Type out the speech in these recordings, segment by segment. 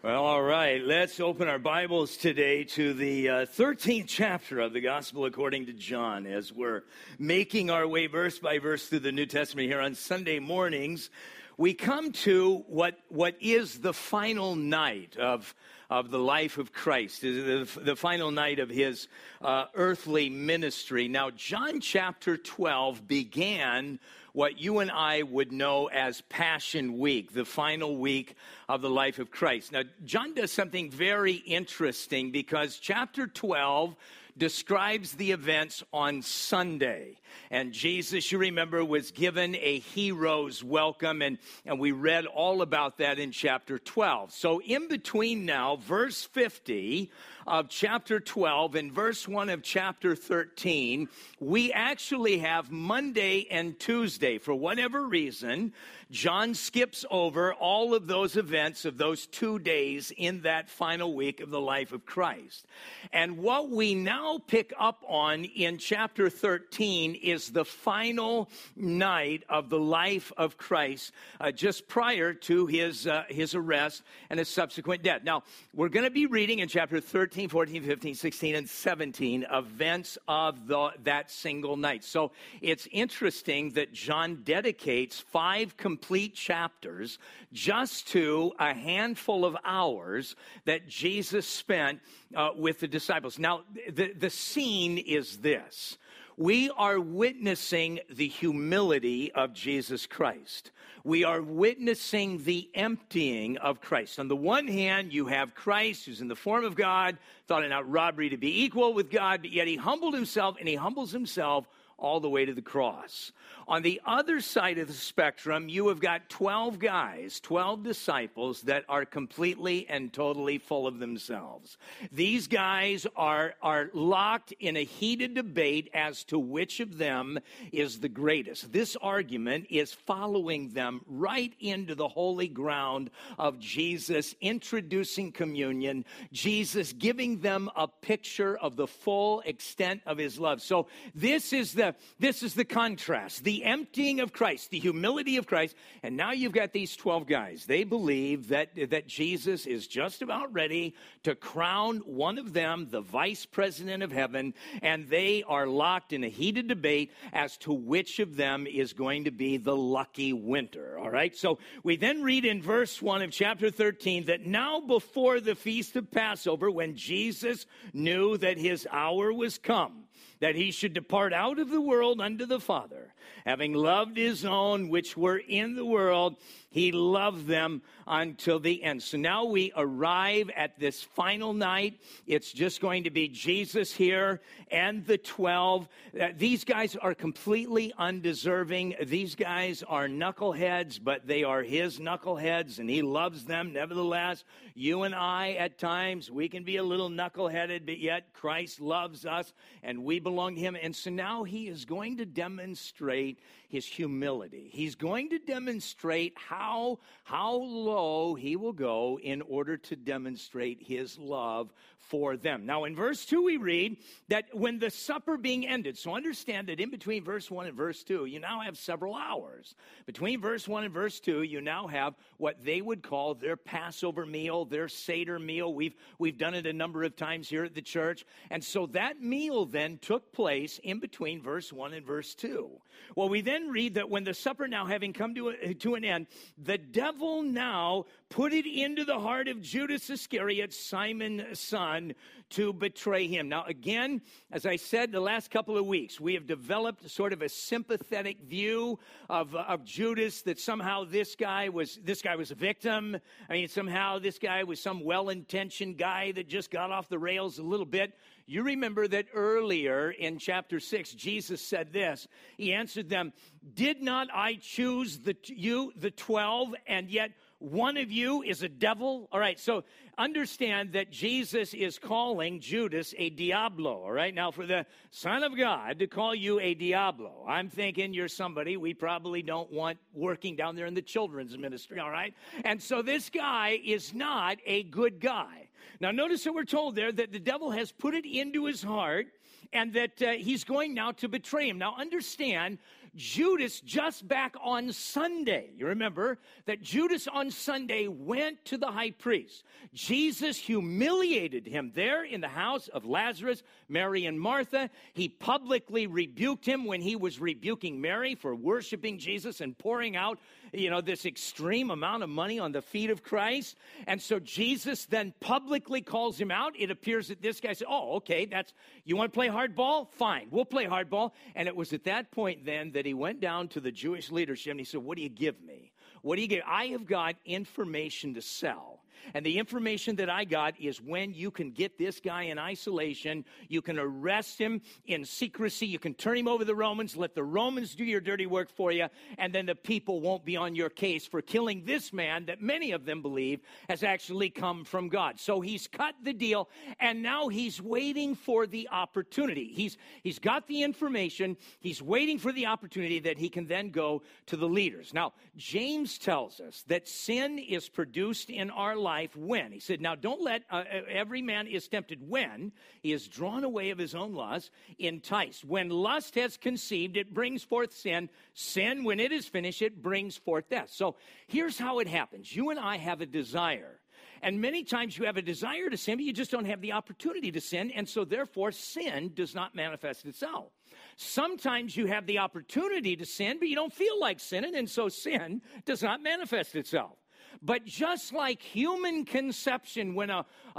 Well, all right. Let's open our Bibles today to the 13th chapter of the Gospel according to John as we're making our way verse by verse through the New Testament here on Sunday mornings. We come to what is the final night of the life of Christ, the final night of his earthly ministry. Now, John chapter 12 began what you and I would know as Passion Week, the final week of the life of Christ. Now, John does something very interesting because chapter 12 describes the events on Sunday. And Jesus, you remember, was given a hero's welcome, and we read all about that in chapter 12. So in between now, verse 50 of chapter 12 and verse 1 of chapter 13, we actually have Monday and Tuesday. For whatever reason, John skips over all of those events of those 2 days in that final week of the life of Christ. And what we now pick up on in chapter 13 is the final night of the life of Christ, just prior to his arrest and his subsequent death. Now, we're going to be reading in chapter 13, 14, 15, 16, and 17 events of that single night. So it's interesting that John dedicates 5 complete chapters just to a handful of hours that Jesus spent with the disciples. Now, the scene is this. We are witnessing the humility of Jesus Christ. We are witnessing the emptying of Christ. On the one hand, you have Christ, who's in the form of God, thought it not robbery to be equal with God, but yet he humbled himself, and he humbles himself all the way to the cross. On the other side of the spectrum, you have got 12 guys, 12 disciples that are completely and totally full of themselves. These guys are locked in a heated debate as to which of them is the greatest. This argument is following them right into the holy ground of Jesus introducing communion, Jesus giving them a picture of the full extent of his love. So this is the contrast, the emptying of Christ, the humility of Christ. And now you've got these 12 guys. They believe that Jesus is just about ready to crown one of them the vice president of heaven, and they are locked in a heated debate as to which of them is going to be the lucky winner. All right, so we then read in verse 1 of chapter 13 that now before the feast of Passover, when Jesus knew that his hour was come, that he should depart out of the world unto the Father, having loved his own which were in the world, he loved them until the end. So now we arrive at this final night. It's just going to be Jesus here and the 12. These guys are completely undeserving. These guys are knuckleheads, but they are his knuckleheads, and he loves them nevertheless. You and I, at times, we can be a little knuckleheaded, but yet Christ loves us, and we belong to him. And so now he is going to demonstrate his humility. He's going to demonstrate how low he will go in order to demonstrate his love for them. Now, in verse 2, we read that when the supper being ended, so understand that in between verse 1 and verse 2, you now have several hours. Between verse 1 and verse 2, you now have what they would call their Passover meal, their Seder meal. We've done it a number of times here at the church. And so that meal then took place in between verse 1 and verse 2. Well, we then read that when the supper now having come to an end, the devil now put it into the heart of Judas Iscariot, Simon's son, to betray him. Now, again, as I said the last couple of weeks, we have developed sort of a sympathetic view of Judas, that somehow this guy was a victim. I mean, somehow this guy was some well-intentioned guy that just got off the rails a little bit. You remember that earlier in chapter 6, Jesus said this. He answered them, "Did not I choose the 12, and yet one of you is a devil?" All right, so understand that Jesus is calling Judas a Diablo, all right? Now, for the Son of God to call you a Diablo, I'm thinking you're somebody we probably don't want working down there in the children's ministry, all right? And so this guy is not a good guy. Now, notice that we're told there that the devil has put it into his heart and that he's going now to betray him. Now, understand, Judas just back on Sunday. You remember that Judas on Sunday went to the high priest. Jesus humiliated him there in the house of Lazarus, Mary, and Martha. He publicly rebuked him when he was rebuking Mary for worshiping Jesus and pouring out, this extreme amount of money on the feet of Christ. And so Jesus then publicly calls him out. It appears that this guy said, oh, okay, you want to play hardball? Fine, we'll play hardball. And it was at that point then that he went down to the Jewish leadership and he said, what do you give me? What do you give? I have got information to sell. And the information that I got is when you can get this guy in isolation, you can arrest him in secrecy, you can turn him over to the Romans, let the Romans do your dirty work for you, and then the people won't be on your case for killing this man that many of them believe has actually come from God. So he's cut the deal, and now he's waiting for the opportunity. He's got the information, he's waiting for the opportunity that he can then go to the leaders. Now, James tells us that sin is produced in our life when? He said, now don't let, every man is tempted when he is drawn away of his own lust, enticed. When lust has conceived, it brings forth sin. Sin, when it is finished, it brings forth death. So here's how it happens. You and I have a desire. And many times you have a desire to sin, but you just don't have the opportunity to sin. And so therefore, sin does not manifest itself. Sometimes you have the opportunity to sin, but you don't feel like sinning. And so sin does not manifest itself. But just like human conception, when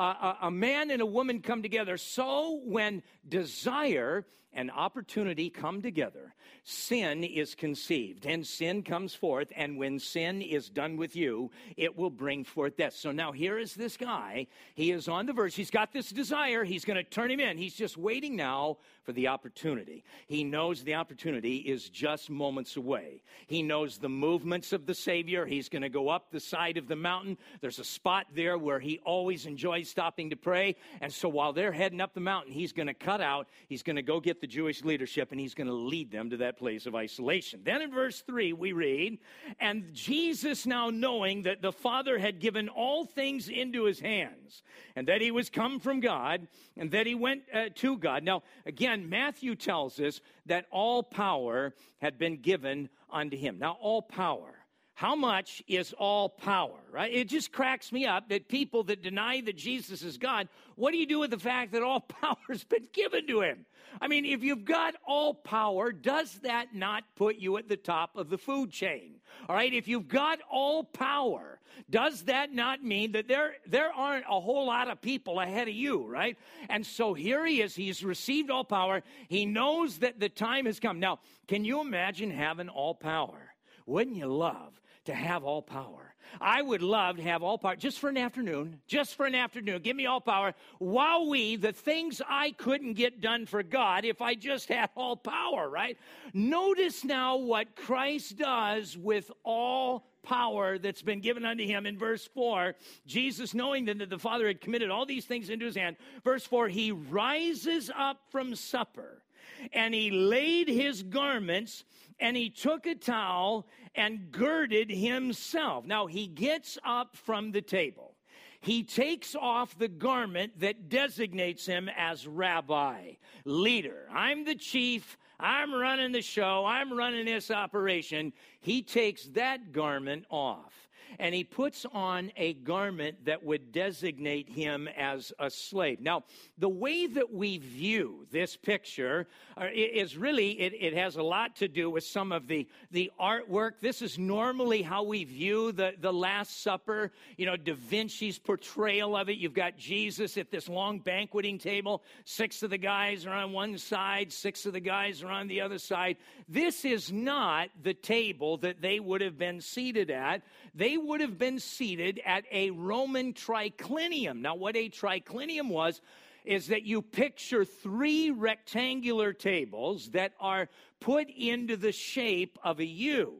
a man and a woman come together, so when desire and opportunity come together, sin is conceived, and sin comes forth, and when sin is done with you, it will bring forth death. So now here is this guy. He is on the verge. He's got this desire. He's going to turn him in. He's just waiting now for the opportunity. He knows the opportunity is just moments away. He knows the movements of the Savior. He's going to go up the side of the mountain. There's a spot there where he always enjoys stopping to pray, and so while they're heading up the mountain, he's going to cut out. He's going to go get the Jewish leadership, and he's going to lead them to that place of isolation. Then in verse 3, we read, and Jesus, now knowing that the Father had given all things into his hands, and that he was come from God, and that he went to God. Now, again, Matthew tells us that all power had been given unto him. Now, all power. How much is all power, right? It just cracks me up that people that deny that Jesus is God, what do you do with the fact that all power has been given to him? I mean, if you've got all power, does that not put you at the top of the food chain? All right, if you've got all power, does that not mean that there aren't a whole lot of people ahead of you, right? And so here he is. He's received all power. He knows that the time has come. Now, can you imagine having all power? Wouldn't you love to have all power? I would love to have all power just for an afternoon. Just for an afternoon. Give me all power. Wowee, the things I couldn't get done for God if I just had all power, right? Notice now what Christ does with all power that's been given unto him. In verse 4, Jesus, knowing that the Father had committed all these things into his hand, verse 4, he rises up from supper, and he laid his garments, and he took a towel and girded himself. Now, he gets up from the table. He takes off the garment that designates him as rabbi, leader. I'm the chief. I'm running the show. I'm running this operation. He takes that garment off, and he puts on a garment that would designate him as a slave. Now, the way that we view this picture is really, it has a lot to do with some of the artwork. This is normally how we view the Last Supper, Da Vinci's portrayal of it. You've got Jesus at this long banqueting table. 6 of the guys are on one side, 6 of the guys are on the other side. This is not the table that they would have been seated at. They would have been seated at a Roman triclinium. Now, what a triclinium was is that you picture 3 rectangular tables that are put into the shape of a U.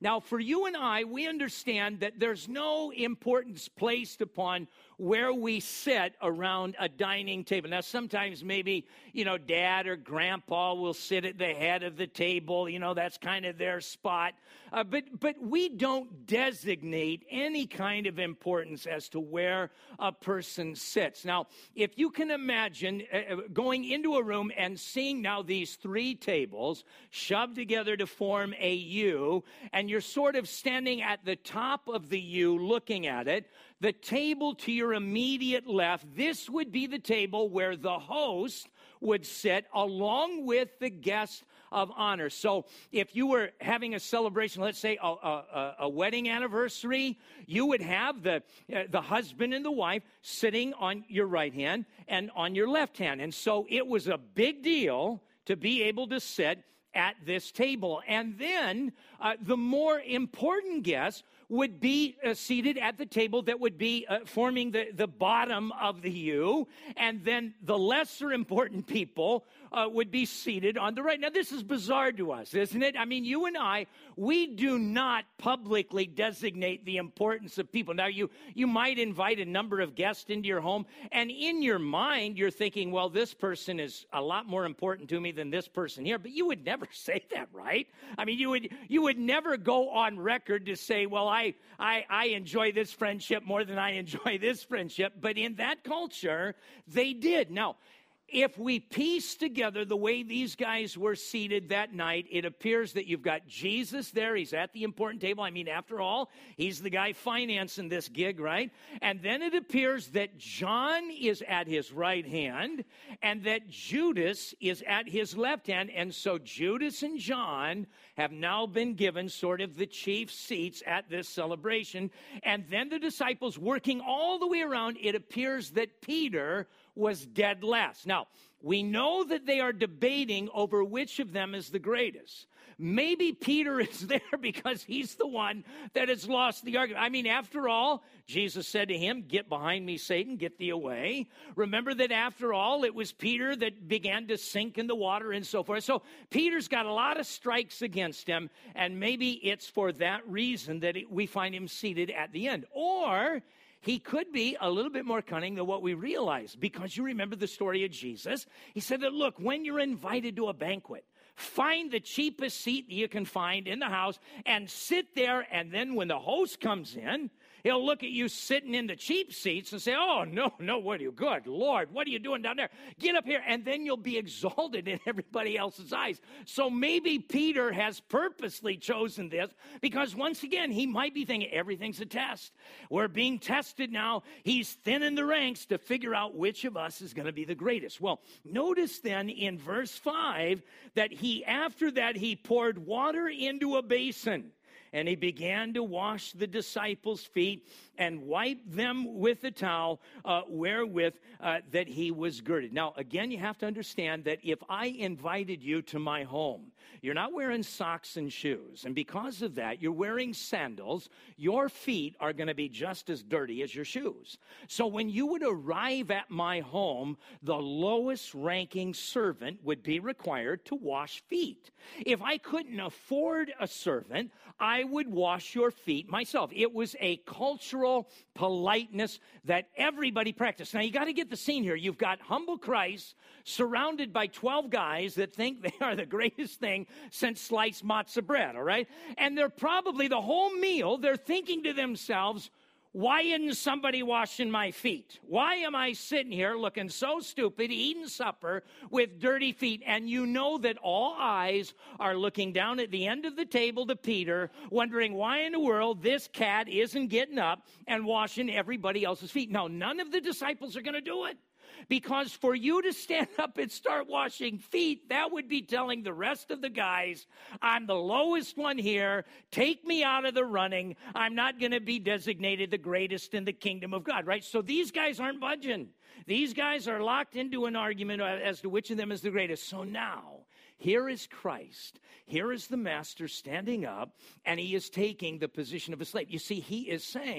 Now, for you and I, we understand that there's no importance placed upon where we sit around a dining table. Now, sometimes maybe, dad or grandpa will sit at the head of the table. That's kind of their spot. But we don't designate any kind of importance as to where a person sits. Now, if you can imagine going into a room and seeing now these three tables shoved together to form a U, and you're sort of standing at the top of the U looking at it, the table to your immediate left, this would be the table where the host would sit along with the guest of honor. So if you were having a celebration, let's say a wedding anniversary, you would have the husband and the wife sitting on your right hand and on your left hand. And so it was a big deal to be able to sit at this table. And then the more important guests would be seated at the table that would be forming the bottom of the U, and then the lesser important people would be seated on the right. Now, this is bizarre to us, isn't it? I mean, you and I, we do not publicly designate the importance of people. Now, you might invite a number of guests into your home, and in your mind, you're thinking, well, this person is a lot more important to me than this person here, but you would never say that, right? I mean, you would never go on record to say, well, I enjoy this friendship more than I enjoy this friendship. But in that culture, they did. Now, if we piece together the way these guys were seated that night, it appears that you've got Jesus there. He's at the important table. I mean, after all, he's the guy financing this gig, right? And then it appears that John is at his right hand and that Judas is at his left hand. And so Judas and John have now been given sort of the chief seats at this celebration. And then the disciples working all the way around, it appears that Peter was dead last. Now, we know that they are debating over which of them is the greatest. Maybe Peter is there because he's the one that has lost the argument. I mean, after all, Jesus said to him, "Get behind me, Satan, get thee away." Remember that after all, it was Peter that began to sink in the water and so forth. So Peter's got a lot of strikes against him, and maybe it's for that reason that we find him seated at the end. Or he could be a little bit more cunning than what we realize, because you remember the story of Jesus. He said that, look, when you're invited to a banquet, find the cheapest seat that you can find in the house and sit there, and then when the host comes in, he'll look at you sitting in the cheap seats and say, "Oh, no, what are you, good Lord, what are you doing down there? Get up here." And then you'll be exalted in everybody else's eyes. So maybe Peter has purposely chosen this because, once again, he might be thinking everything's a test. We're being tested now. He's thinning the ranks to figure out which of us is going to be the greatest. Well, notice then in verse 5 that after that he poured water into a basin, and he began to wash the disciples' feet and wipe them with the towel wherewith that he was girded. Now, again, you have to understand that if I invited you to my home, you're not wearing socks and shoes. And because of that, you're wearing sandals. Your feet are going to be just as dirty as your shoes. So when you would arrive at my home, the lowest ranking servant would be required to wash feet. If I couldn't afford a servant, I would wash your feet myself. It was a cultural politeness that everybody practiced. Now, you got to get the scene here. You've got humble Christ surrounded by 12 guys that think they are the greatest thing since sliced matzah bread, all right? And they're probably the whole meal, they're thinking to themselves, why isn't somebody washing my feet? Why am I sitting here looking so stupid, eating supper with dirty feet? And you know that all eyes are looking down at the end of the table to Peter, wondering why in the world this cat isn't getting up and washing everybody else's feet. Now, none of the disciples are going to do it. Because for you to stand up and start washing feet, that would be telling the rest of the guys, I'm the lowest one here. Take me out of the running. I'm not going to be designated the greatest in the kingdom of God, right? So these guys aren't budging. These guys are locked into an argument as to which of them is the greatest. So now, here is Christ. Here is the master standing up, and he is taking the position of a slave. You see, he is saying,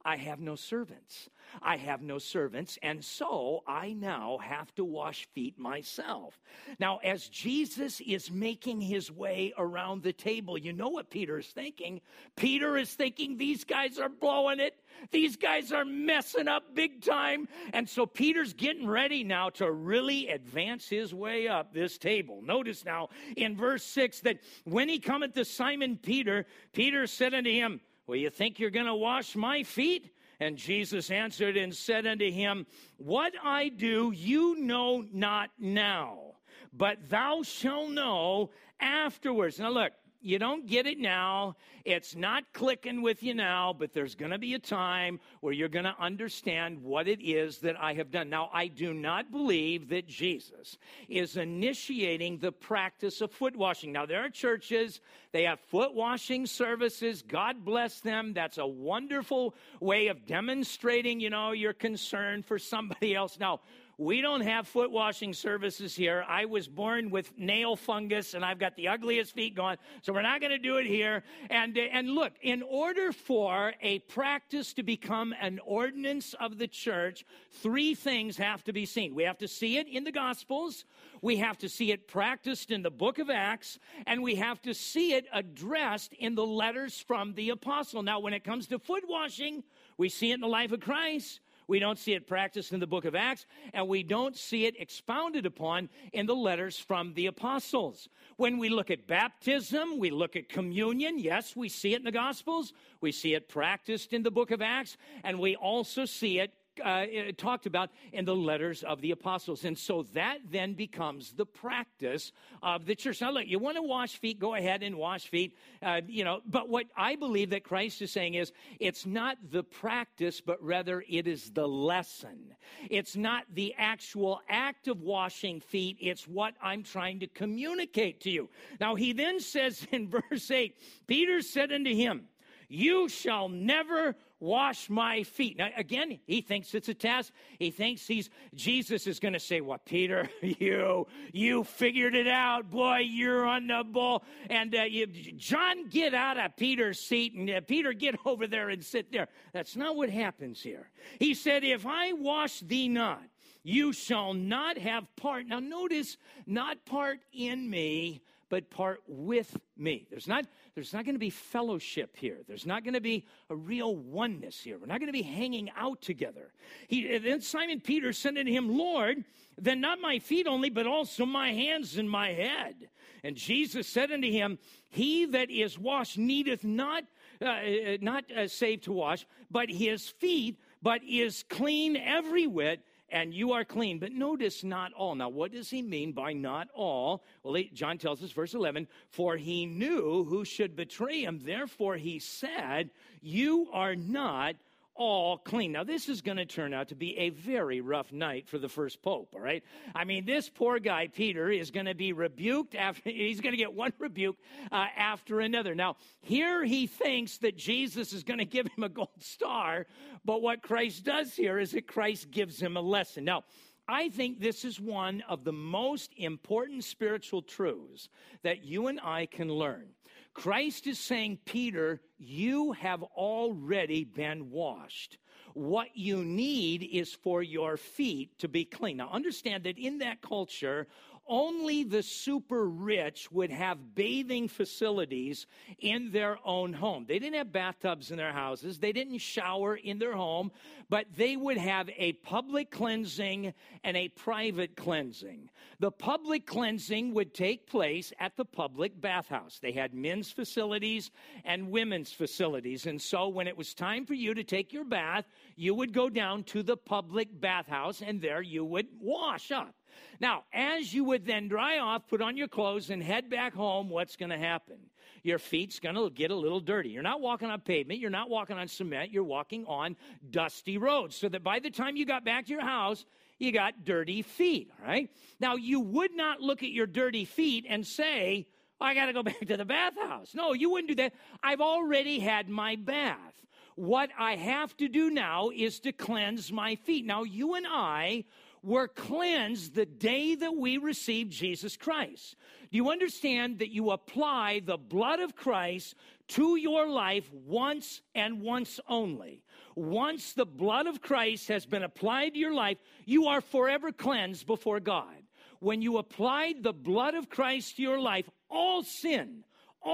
I have no servants. I have no servants, and so I now have to wash feet myself. Now, as Jesus is making his way around the table, you know what Peter is thinking? Peter is thinking, these guys are blowing it. These guys are messing up big time. And so Peter's getting ready now to really advance his way up this table. Notice now in verse 6 that when he cometh to Simon Peter, Peter said unto him, well, you think you're going to wash my feet? And Jesus answered and said unto him, what I do you know not now, but thou shalt know afterwards. Now look, you don't get it now. It's not clicking with you now, but there's going to be a time where you're going to understand what it is that I have done. Now, I do not believe that Jesus is initiating the practice of foot washing. Now, there are churches, they have foot washing services. God bless them. That's a wonderful way of demonstrating, your concern for somebody else. Now, we don't have foot washing services here. I was born with nail fungus, and I've got the ugliest feet going, so we're not going to do it here. And look, in order for a practice to become an ordinance of the church, three things have to be seen. We have to see it in the Gospels, we have to see it practiced in the book of Acts, and we have to see it addressed in the letters from the apostle. Now, when it comes to foot washing, we see it in the life of Christ. We don't see it practiced in the book of Acts, and we don't see it expounded upon in the letters from the apostles. When we look at baptism, we look at communion. Yes, we see it in the Gospels. We see it practiced in the book of Acts, and we also see it talked about in the letters of the apostles. And so that then becomes the practice of the church. Now, look, you want to wash feet, go ahead and wash feet, but what I believe that Christ is saying is it's not the practice, but rather it is the lesson. It's not the actual act of washing feet. It's what I'm trying to communicate to you. Now, he then says in verse 8, Peter said unto him, you shall never wash my feet. Now, again, he thinks it's a test. He thinks Jesus is going to say, well, Peter, you figured it out. Boy, you're on the ball. And John, get out of Peter's seat, and Peter, get over there and sit there. That's not what happens here. He said, if I wash thee not, you shall not have part. Now, notice, not part in me, but part with me. There's not going to be fellowship here. There's not going to be a real oneness here. We're not going to be hanging out together. Then Simon Peter said unto him, Lord, then not my feet only, but also my hands and my head. And Jesus said unto him, he that is washed needeth not save to wash, but his feet, but is clean every whit, and you are clean. But notice not all. Now, what does he mean by not all? Well, John tells us, verse 11, for he knew who should betray him. Therefore, he said, you are not all clean. Now, this is going to turn out to be a very rough night for the first pope, all right? I mean, this poor guy, Peter, is going to be rebuked he's going to get one rebuke after another. Now, here he thinks that Jesus is going to give him a gold star, but what Christ does here is that Christ gives him a lesson. Now, I think this is one of the most important spiritual truths that you and I can learn. Christ is saying, Peter, you have already been washed. What you need is for your feet to be clean. Now, understand that in that culture, only the super rich would have bathing facilities in their own home. They didn't have bathtubs in their houses. They didn't shower in their home, but they would have a public cleansing and a private cleansing. The public cleansing would take place at the public bathhouse. They had men's facilities and women's facilities. And so when it was time for you to take your bath, you would go down to the public bathhouse, and there you would wash up. Now, as you would then dry off, put on your clothes, and head back home, what's going to happen? Your feet's going to get a little dirty. You're not walking on pavement. You're not walking on cement. You're walking on dusty roads, so that by the time you got back to your house, you got dirty feet, all right? Now, you would not look at your dirty feet and say, I got to go back to the bathhouse. No, you wouldn't do that. I've already had my bath. What I have to do now is to cleanse my feet. Now, you and I were cleansed the day that we received Jesus Christ. Do you understand that you apply the blood of Christ to your life once and once only? Once the blood of Christ has been applied to your life, you are forever cleansed before God. When you applied the blood of Christ to your life, all sin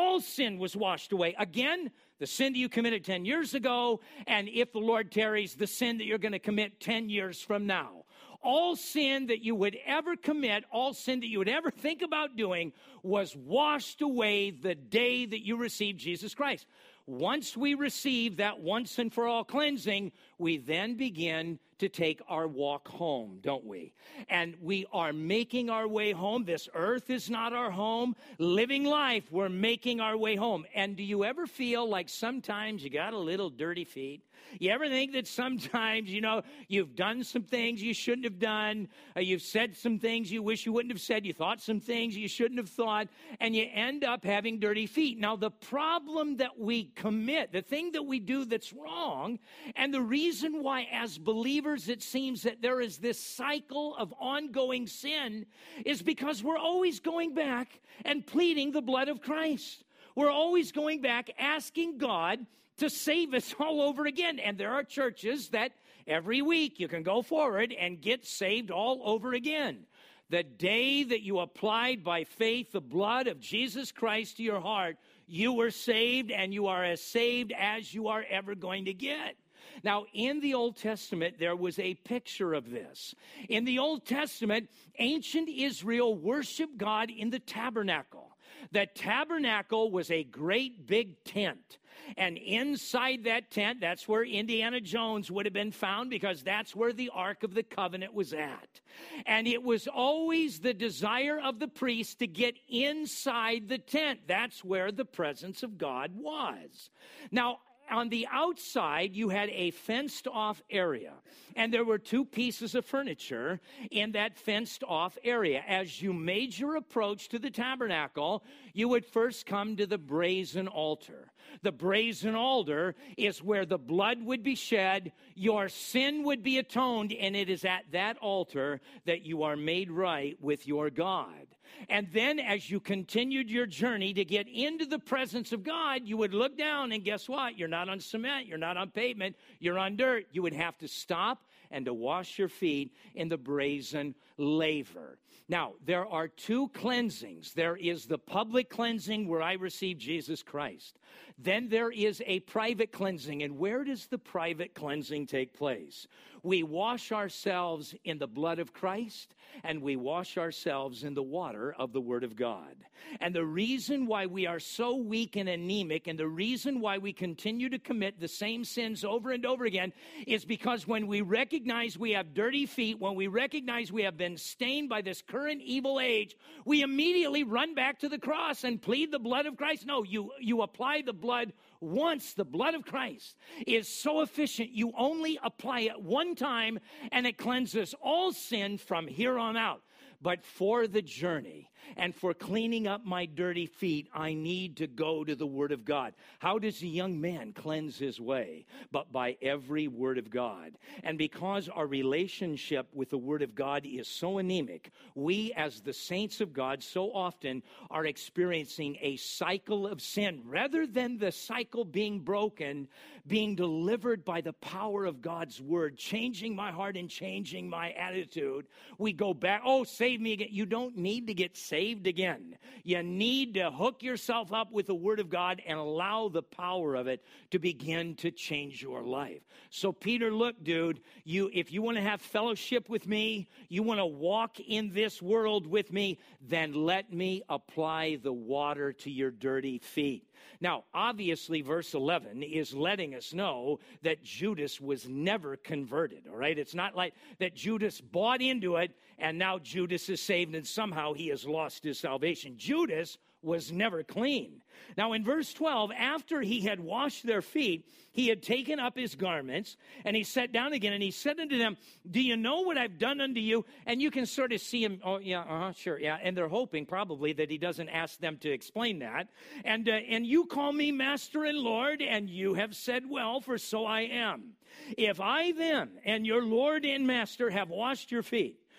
was washed away. Again, the sin that you committed 10 years ago, and if the Lord tarries, the sin that you're going to commit 10 years from now. All sin that you would ever commit, all sin that you would ever think about doing was washed away the day that you received Jesus Christ. Once we receive that once and for all cleansing, we then begin to take our walk home, don't we? And we are making our way home. This earth is not our home. Living life, we're making our way home. And do you ever feel like sometimes you got a little dirty feet? You ever think that sometimes, you've done some things you shouldn't have done, you've said some things you wish you wouldn't have said, you thought some things you shouldn't have thought, and you end up having dirty feet. Now, the problem that we commit, the thing that we do that's wrong, and the reason why as believers it seems that there is this cycle of ongoing sin is because we're always going back and pleading the blood of Christ. We're always going back asking God to save us all over again. And there are churches that every week you can go forward and get saved all over again. The day that you applied by faith the blood of Jesus Christ to your heart, you were saved, and you are as saved as you are ever going to get. Now, in the Old Testament, there was a picture of this. In the Old Testament, ancient Israel worshiped God in the tabernacle. The tabernacle was a great big tent. And inside that tent, that's where Indiana Jones would have been found, because that's where the Ark of the Covenant was at. And it was always the desire of the priest to get inside the tent. That's where the presence of God was. Now, on the outside, you had a fenced-off area, and there were two pieces of furniture in that fenced-off area. As you made your approach to the tabernacle, you would first come to the brazen altar. The brazen altar is where the blood would be shed, your sin would be atoned, and it is at that altar that you are made right with your God. And then as you continued your journey to get into the presence of God, you would look down, and guess what? You're not on cement, you're not on pavement, you're on dirt. You would have to stop and to wash your feet in the brazen laver. Now, there are two cleansings. There is the public cleansing where I received Jesus Christ. Then there is a private cleansing. And where does the private cleansing take place? We wash ourselves in the blood of Christ, and we wash ourselves in the water of the Word of God. And the reason why we are so weak and anemic, and the reason why we continue to commit the same sins over and over again, is because when we recognize we have dirty feet, when we recognize we have been stained by this current evil age, we immediately run back to the cross and plead the blood of Christ. No, you apply the blood once. The blood of Christ is so efficient, you only apply it one time, and it cleanses all sin from here on out. But for the journey and for cleaning up my dirty feet, I need to go to the Word of God. How does a young man cleanse his way? But by every Word of God. And because our relationship with the Word of God is so anemic, we as the saints of God so often are experiencing a cycle of sin. Rather than the cycle being broken, being delivered by the power of God's Word, changing my heart and changing my attitude, we go back, save me again. You don't need to get saved again. You need to hook yourself up with the Word of God and allow the power of it to begin to change your life. So Peter, look, dude, if you want to have fellowship with me, you want to walk in this world with me, then let me apply the water to your dirty feet. Now, obviously, verse 11 is letting us know that Judas was never converted, all right? It's not like that Judas bought into it and now Judas is saved and somehow he has lost his salvation. Judas was never clean. Now, in verse 12, after he had washed their feet, he had taken up his garments, and he sat down again, and he said unto them, do you know what I've done unto you? And you can sort of see him, sure, yeah. And they're hoping probably that he doesn't ask them to explain that. And you call me Master and Lord, and you have said well, for so I am. If I then and your Lord and Master have washed your feet,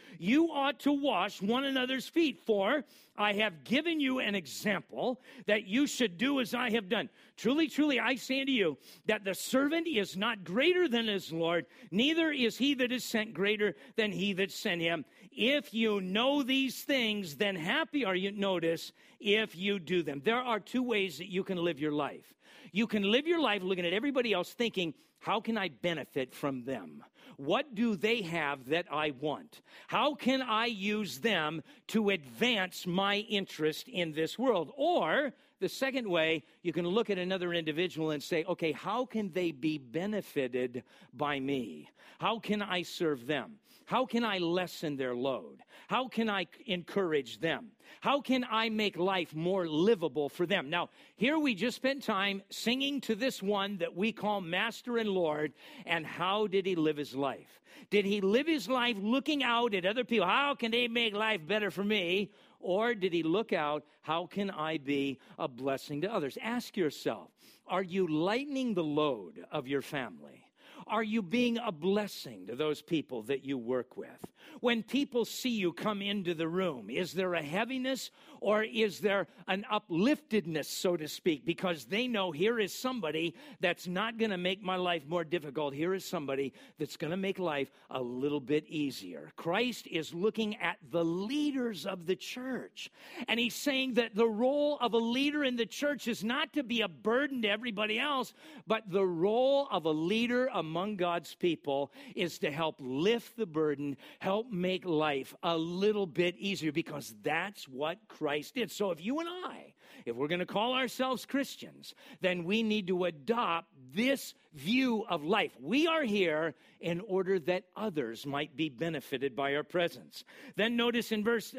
You ought to wash one another's feet, for I have given you an example that you should do as I have done. Truly, truly, I say unto you that the servant is not greater than his Lord, neither is he that is sent greater than he that sent him. If you know these things, then happy are you, notice, if you do them. There are two ways that you can live your life. You can live your life looking at everybody else thinking, how can I benefit from them? What do they have that I want? How can I use them to advance my interest in this world? Or the second way, you can look at another individual and say, okay, how can they be benefited by me? How can I serve them? How can I lessen their load? How can I encourage them? How can I make life more livable for them? Now, here we just spent time singing to this one that we call Master and Lord, and how did he live his life? Did he live his life looking out at other people? How can they make life better for me? Or did he look out, how can I be a blessing to others? Ask yourself, are you lightening the load of your family? Are you being a blessing to those people that you work with? When people see you come into the room, is there a heaviness or is there an upliftedness, so to speak? Because they know here is somebody that's not going to make my life more difficult. Here is somebody that's going to make life a little bit easier. Christ is looking at the leaders of the church. And he's saying that the role of a leader in the church is not to be a burden to everybody else, but the role of a leader among God's people is to help lift the burden, help make life a little bit easier, because that's what Christ did. So if you and I, if we're going to call ourselves Christians, then we need to adopt this view of life. We are here in order that others might be benefited by our presence. Then notice in verse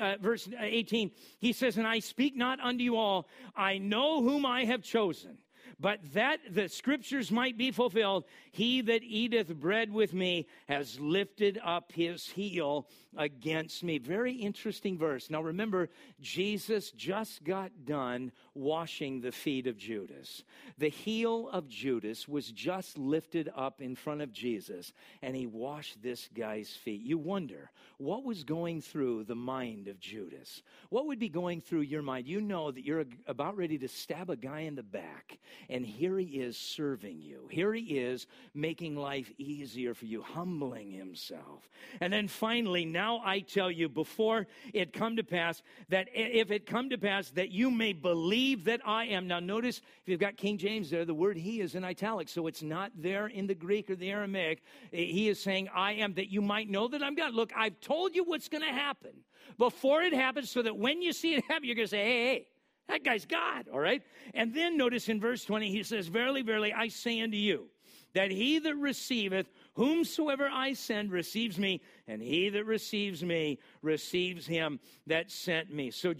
18, he says, and I speak not unto you all, I know whom I have chosen. But that the scriptures might be fulfilled, he that eateth bread with me has lifted up his heel against me. Very interesting verse. Now remember, Jesus just got done washing the feet of Judas. The heel of Judas was just lifted up in front of Jesus, and he washed this guy's feet. You wonder, what was going through the mind of Judas? What would be going through your mind? You know that you're about ready to stab a guy in the back, and here he is serving you. Here he is making life easier for you, humbling himself. And then finally, now I tell you, before it come to pass, that if it come to pass, that you may believe that I am. Now notice, if you've got King James there, the word he is in italics, so it's not there in the Greek or the Aramaic. He is saying, I am, that you might know that I'm God. Look, I've told you what's going to happen before it happens, so that when you see it happen, you're going to say, hey, that guy's God, all right? And then notice in verse 20, he says, verily, verily, I say unto you, that he that receiveth whomsoever I send receives me, and he that receives me receives him that sent me. So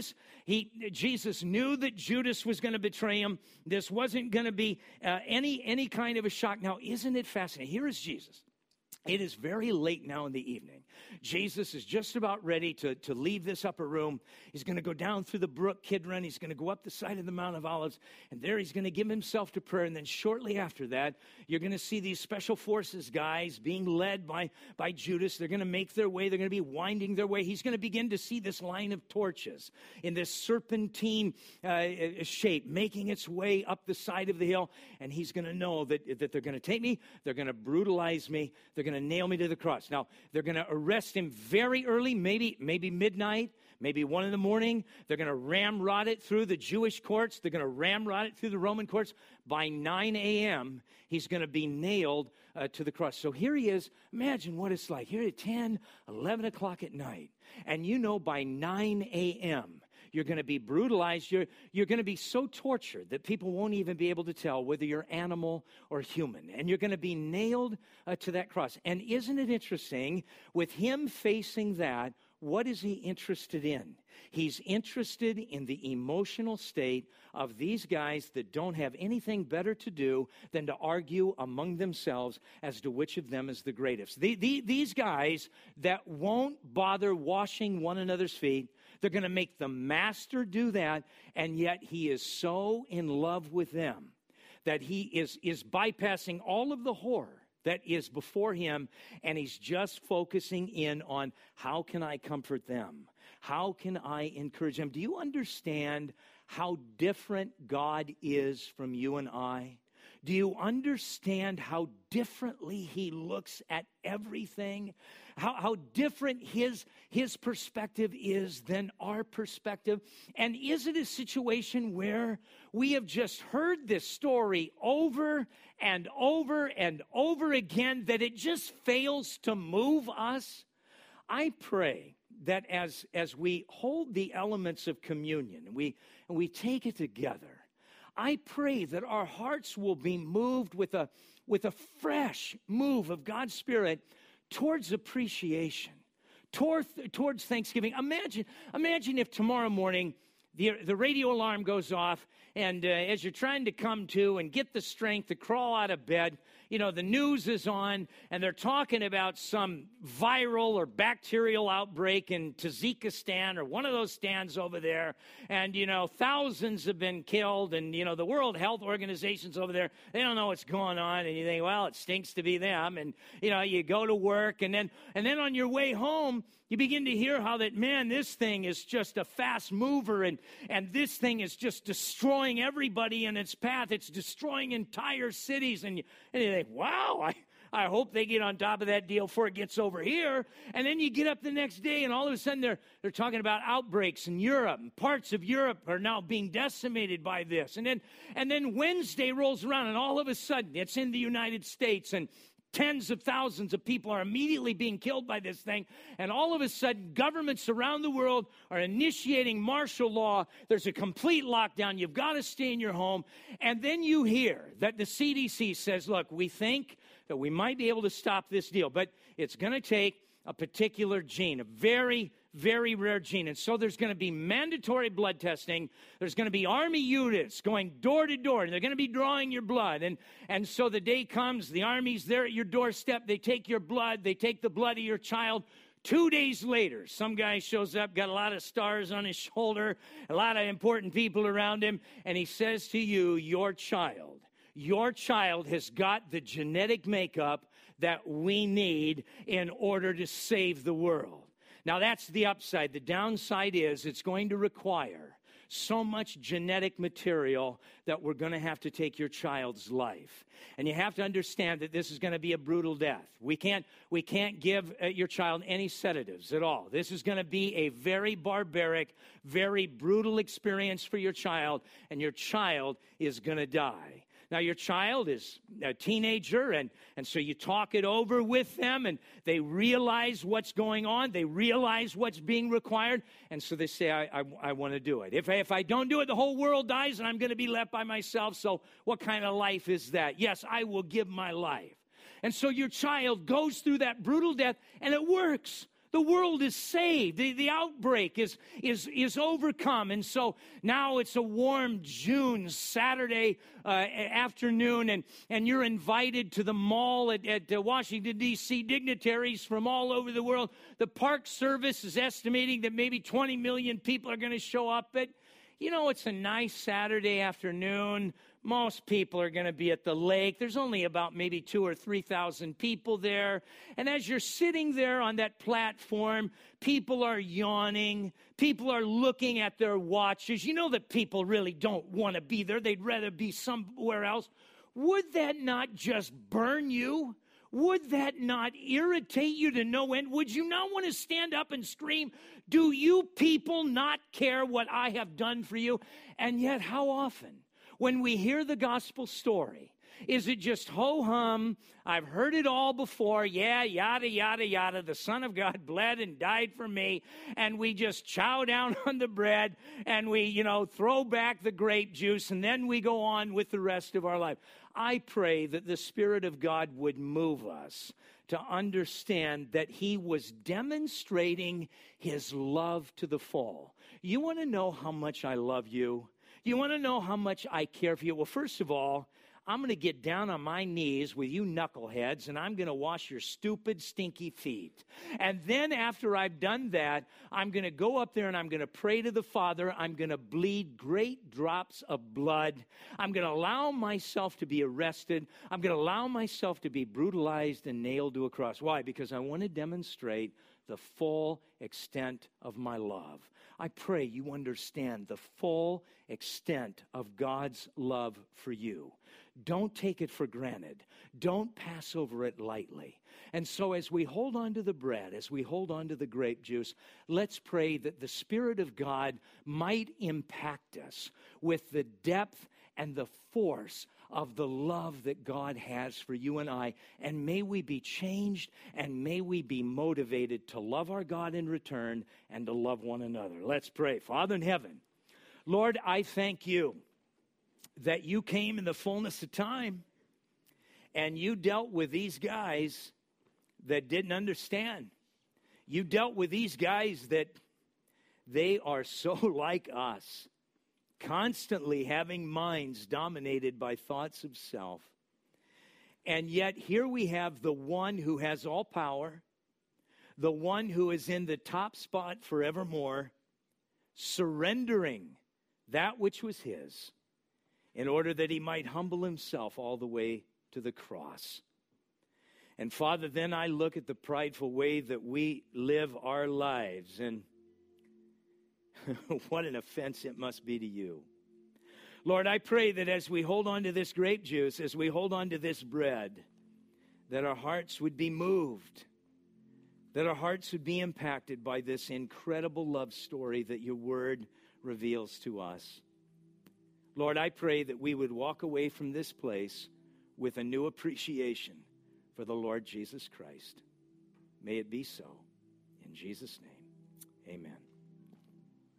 Jesus knew that Judas was going to betray him. This wasn't going to be any kind of a shock. Now, isn't it fascinating? Here is Jesus. It is very late now in the evening. Jesus is just about ready to leave this upper room. He's going to go down through the brook Kidron. He's going to go up the side of the Mount of Olives, and there he's going to give himself to prayer. And then shortly after that, you're going to see these special forces guys being led by Judas. They're going to make their way. They're going to be winding their way. He's going to begin to see this line of torches in this serpentine shape making its way up the side of the hill. And he's going to know that they're going to take me. They're going to brutalize me. They're going to nail me to the cross. Now, they're going to arrest him very early, maybe midnight, maybe 1 a.m. They're going to ramrod it through the Jewish courts. They're going to ramrod it through the Roman courts. By 9 a.m., he's going to be nailed to the cross. So here he is. Imagine what it's like. Here at 10, 11 o'clock at night. And you know by 9 a.m., you're going to be brutalized. You're going to be so tortured that people won't even be able to tell whether you're animal or human. And you're going to be nailed to that cross. And isn't it interesting, with him facing that, what is he interested in? He's interested in the emotional state of these guys that don't have anything better to do than to argue among themselves as to which of them is the greatest. These guys that won't bother washing one another's feet, they're going to make the master do that, and yet he is so in love with them that he is bypassing all of the horror that is before him, and he's just focusing in on how can I comfort them? How can I encourage them? Do you understand how different God is from you and I? Do you understand how differently he looks at everything? How different his perspective is than our perspective? And is it a situation where we have just heard this story over and over and over again that it just fails to move us? I pray that as we hold the elements of communion and we take it together, I pray that our hearts will be moved with a fresh move of God's Spirit towards appreciation, towards thanksgiving. Imagine if tomorrow morning the radio alarm goes off, and as you're trying to come to and get the strength to crawl out of bed, the news is on, and they're talking about some viral or bacterial outbreak in Tajikistan or one of those stands over there, and, thousands have been killed, and, the World Health Organization's over there. They don't know what's going on, and you think, well, it stinks to be them, and, you go to work, and then on your way home, you begin to hear how that, man, this thing is just a fast mover, and this thing is just destroying everybody in its path. It's destroying entire cities. And you think, wow, I hope they get on top of that deal before it gets over here. And then you get up the next day, and all of a sudden they're talking about outbreaks in Europe. And parts of Europe are now being decimated by this. And then Wednesday rolls around, and all of a sudden it's in the United States, and tens of thousands of people are immediately being killed by this thing. And all of a sudden, governments around the world are initiating martial law. There's a complete lockdown. You've got to stay in your home. And then you hear that the CDC says, look, we think that we might be able to stop this deal, but it's going to take a particular gene, a very, very rare gene. And so there's going to be mandatory blood testing. There's going to be army units going door to door, and they're going to be drawing your blood. And so the day comes, the army's there at your doorstep. They take your blood. They take the blood of your child. 2 days later, some guy shows up, got a lot of stars on his shoulder, a lot of important people around him, and he says to you, your child has got the genetic makeup that we need in order to save the world. Now, that's the upside. The downside is it's going to require so much genetic material that we're going to have to take your child's life. And you have to understand that this is going to be a brutal death. We can't give your child any sedatives at all. This is going to be a very barbaric, very brutal experience for your child, and your child is going to die. Now, your child is a teenager, and so you talk it over with them, and they realize what's going on. They realize what's being required, and so they say, I want to do it. If I don't do it, the whole world dies, and I'm going to be left by myself, so what kind of life is that? Yes, I will give my life. And so your child goes through that brutal death, and it works. The world is saved. The outbreak is overcome. And so now it's a warm June Saturday afternoon, and you're invited to the mall at Washington, D.C. Dignitaries from all over the world. The Park Service is estimating that maybe 20 million people are going to show up. But, it's a nice Saturday afternoon. Most people are going to be at the lake. There's only about maybe 2,000 or 3,000 people there. And as you're sitting there on that platform, people are yawning. People are looking at their watches. You know that people really don't want to be there. They'd rather be somewhere else. Would that not just burn you? Would that not irritate you to no end? Would you not want to stand up and scream, do you people not care what I have done for you? And yet, how often, when we hear the gospel story, is it just ho-hum, I've heard it all before, yeah, yada, yada, yada, the Son of God bled and died for me, and we just chow down on the bread, and we, throw back the grape juice, and then we go on with the rest of our life. I pray that the Spirit of God would move us to understand that he was demonstrating his love to the full. You want to know how much I love you? You want to know how much I care for you? Well, first of all, I'm going to get down on my knees with you knuckleheads, and I'm going to wash your stupid, stinky feet. And then after I've done that, I'm going to go up there and I'm going to pray to the Father. I'm going to bleed great drops of blood. I'm going to allow myself to be arrested. I'm going to allow myself to be brutalized and nailed to a cross. Why? Because I want to demonstrate the full extent of my love. I pray you understand the full extent of God's love for you. Don't take it for granted. Don't pass over it lightly. And so as we hold on to the bread, as we hold on to the grape juice, let's pray that the Spirit of God might impact us with the depth and the force of the love that God has for you and I. And may we be changed, and may we be motivated to love our God in return and to love one another. Let's pray. Father in heaven, Lord, I thank you that you came in the fullness of time and you dealt with these guys that didn't understand. You dealt with these guys that they are so like us, constantly having minds dominated by thoughts of self. And yet here we have the one who has all power, the one who is in the top spot forevermore, surrendering that which was his in order that he might humble himself all the way to the cross. And Father, then I look at the prideful way that we live our lives, and what an offense it must be to you. Lord, I pray that as we hold on to this grape juice, as we hold on to this bread, that our hearts would be moved, that our hearts would be impacted by this incredible love story that your word reveals to us. Lord, I pray that we would walk away from this place with a new appreciation for the Lord Jesus Christ. May it be so. In Jesus' name, amen.